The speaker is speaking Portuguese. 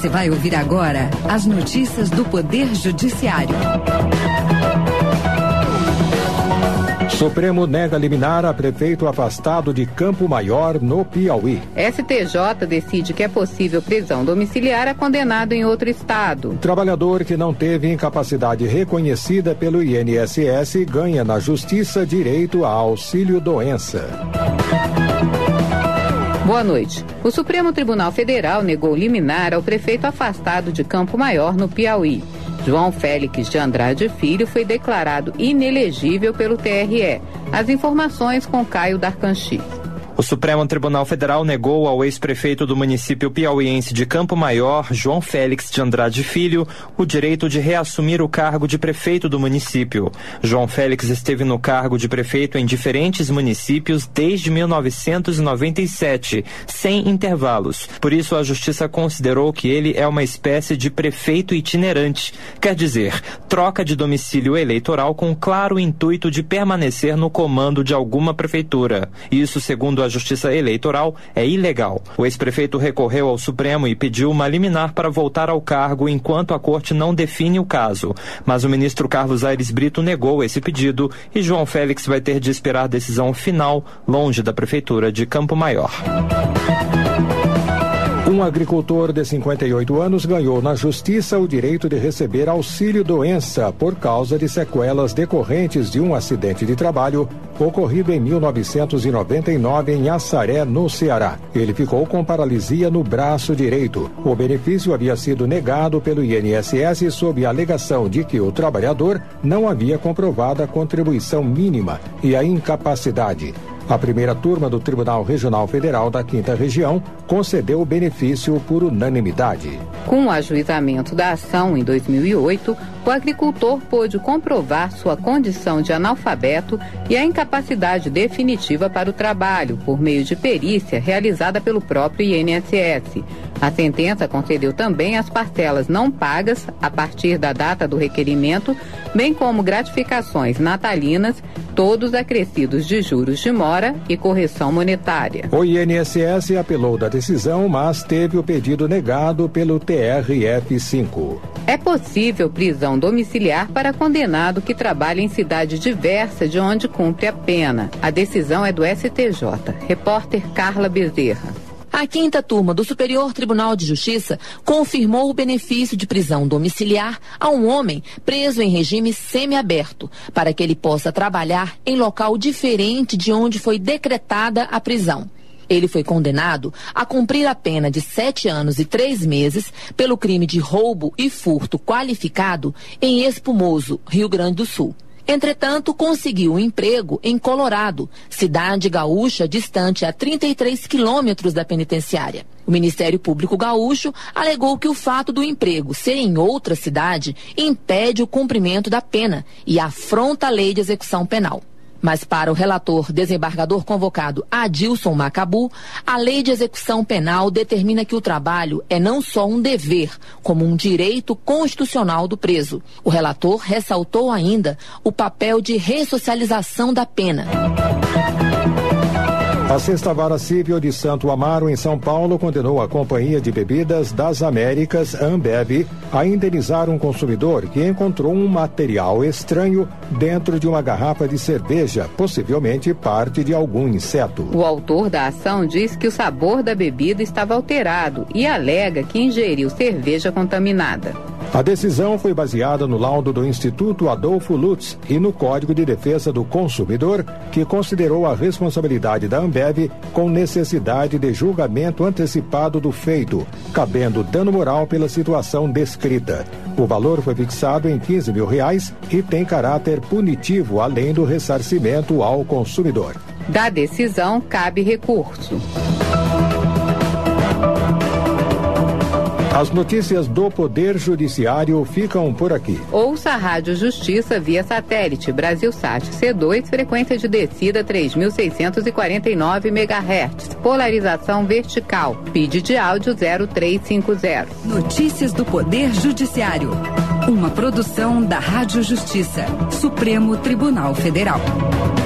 Você vai ouvir agora as notícias do Poder Judiciário. Supremo nega liminar a prefeito afastado de Campo Maior, no Piauí. STJ decide que é possível prisão domiciliar a condenado em outro estado. Trabalhador que não teve incapacidade reconhecida pelo INSS ganha na Justiça direito a auxílio-doença. Boa noite. O Supremo Tribunal Federal negou liminar ao prefeito afastado de Campo Maior, no Piauí. João Félix de Andrade Filho foi declarado inelegível pelo TRE. As informações com Caio Darcanchi. O Supremo Tribunal Federal negou ao ex-prefeito do município piauiense de Campo Maior, João Félix de Andrade Filho, o direito de reassumir o cargo de prefeito do município. João Félix esteve no cargo de prefeito em diferentes municípios desde 1997, sem intervalos. Por isso, a Justiça considerou que ele é uma espécie de prefeito itinerante, quer dizer, troca de domicílio eleitoral com claro intuito de permanecer no comando de alguma prefeitura. Isso, segundo a Justiça Eleitoral, é ilegal. O ex-prefeito recorreu ao Supremo e pediu uma liminar para voltar ao cargo enquanto a Corte não define o caso. Mas o ministro Carlos Aires Brito negou esse pedido e João Félix vai ter de esperar decisão final longe da Prefeitura de Campo Maior. Um agricultor de 58 anos ganhou na Justiça o direito de receber auxílio-doença por causa de sequelas decorrentes de um acidente de trabalho ocorrido em 1999 em Assaré, no Ceará. Ele ficou com paralisia no braço direito. O benefício havia sido negado pelo INSS sob a alegação de que o trabalhador não havia comprovado a contribuição mínima e a incapacidade. A primeira turma do Tribunal Regional Federal da 5ª Região concedeu o benefício por unanimidade. Com o ajuizamento da ação em 2008, o agricultor pôde comprovar sua condição de analfabeto e a incapacidade definitiva para o trabalho, por meio de perícia realizada pelo próprio INSS. A sentença concedeu também as parcelas não pagas a partir da data do requerimento, bem como gratificações natalinas, todos acrescidos de juros de mora e correção monetária. O INSS apelou da decisão, mas teve o pedido negado pelo TRF5. É possível prisão domiciliar para condenado que trabalha em cidade diversa de onde cumpre a pena. A decisão é do STJ. Repórter Carla Bezerra. A 5ª turma do Superior Tribunal de Justiça confirmou o benefício de prisão domiciliar a um homem preso em regime semiaberto, para que ele possa trabalhar em local diferente de onde foi decretada a prisão. Ele foi condenado a cumprir a pena de 7 anos e 3 meses pelo crime de roubo e furto qualificado em Espumoso, Rio Grande do Sul. Entretanto, conseguiu um emprego em Colorado, cidade gaúcha distante a 33 quilômetros da penitenciária. O Ministério Público Gaúcho alegou que o fato do emprego ser em outra cidade impede o cumprimento da pena e afronta a lei de execução penal. Mas para o relator desembargador convocado Adilson Macabu, a lei de execução penal determina que o trabalho é não só um dever, como um direito constitucional do preso. O relator ressaltou ainda o papel de ressocialização da pena. A 6ª Vara Civil de Santo Amaro, em São Paulo, condenou a Companhia de Bebidas das Américas, Ambev, a indenizar um consumidor que encontrou um material estranho dentro de uma garrafa de cerveja, possivelmente parte de algum inseto. O autor da ação diz que o sabor da bebida estava alterado e alega que ingeriu cerveja contaminada. A decisão foi baseada no laudo do Instituto Adolfo Lutz e no Código de Defesa do Consumidor, que considerou a responsabilidade da Ambev com necessidade de julgamento antecipado do feito, cabendo dano moral pela situação descrita. O valor foi fixado em R$15 mil e tem caráter punitivo, além do ressarcimento ao consumidor. Da decisão, cabe recurso. As notícias do Poder Judiciário ficam por aqui. Ouça a Rádio Justiça via satélite Brasilsat C2, frequência de descida 3.649 MHz, polarização vertical, PID de áudio 0350. Notícias do Poder Judiciário. Uma produção da Rádio Justiça, Supremo Tribunal Federal.